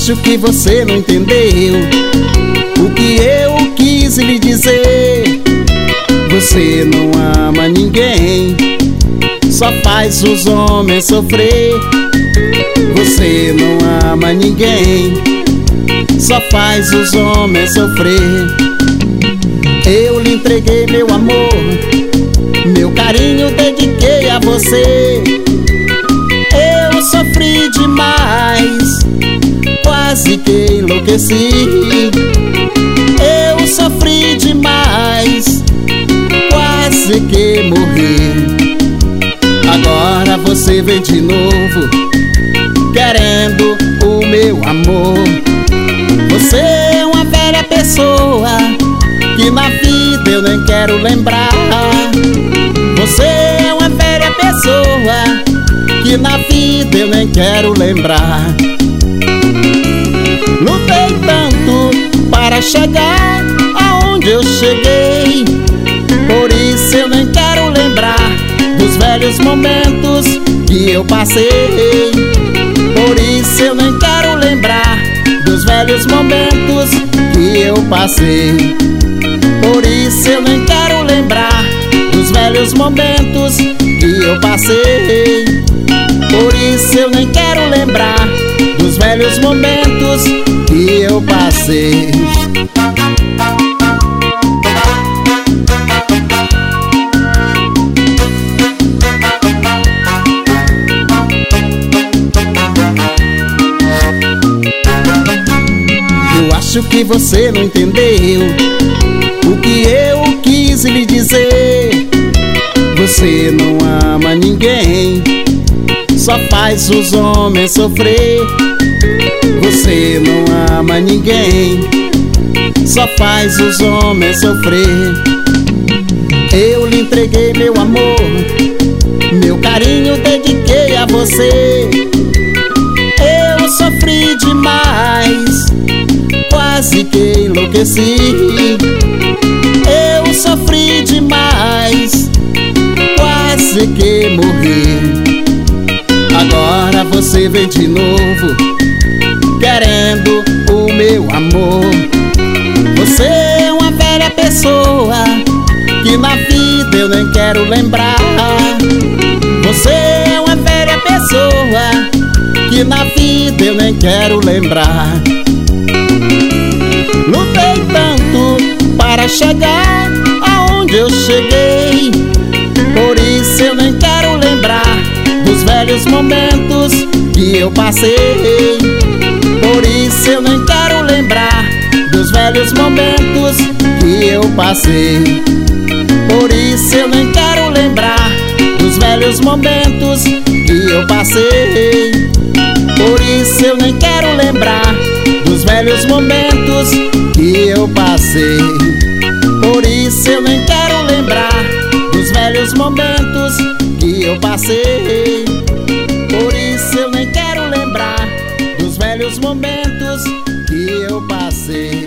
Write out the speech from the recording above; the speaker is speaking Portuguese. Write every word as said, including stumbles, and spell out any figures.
acho que você não entendeu o que eu quis lhe dizer. Você não ama ninguém, só faz os homens sofrer. Você não ama ninguém, só faz os homens sofrer. Eu lhe entreguei meu amor, meu carinho dediquei a você. Eu sofri demais, quase que enlouqueci. Eu sofri demais, quase que morri. Agora você vem de novo, querendo o meu amor. Você é uma velha pessoa que na vida eu nem quero lembrar. Você é uma velha pessoa que na vida eu nem quero lembrar. Lutei tanto para chegar aonde eu cheguei, por isso eu nem quero lembrar dos velhos momentos que eu passei. Por isso eu nem quero lembrar dos velhos momentos que eu passei. Por isso eu nem quero lembrar dos velhos momentos que eu passei. Por isso eu nem quero lembrar dos velhos momentos que eu passei. Eu acho que você não entendeu o que eu quis lhe dizer. Você não ama ninguém, só faz os homens sofrer. Você não ama ninguém, só faz os homens sofrer. Eu lhe entreguei meu amor, meu carinho dediquei a você. Eu sofri demais, quase que enlouqueci. Eu sofri demais, quase que morri. Agora você vem de novo, querendo o meu amor. Você é uma velha pessoa que na vida eu nem quero lembrar. Você é uma velha pessoa que na vida eu nem quero lembrar. Lutei tanto para chegar aonde eu cheguei, por isso eu nem quero lembrar dos velhos momentos que eu passei. Por isso eu nem quero lembrar dos velhos momentos que eu passei. Por isso eu nem quero lembrar dos velhos momentos que eu passei. Por isso eu nem quero lembrar dos velhos momentos que eu passei. Por isso eu nem quero lembrar dos velhos momentos que eu passei. Por isso eu nem quero lembrar dos velhos momentos que eu passei.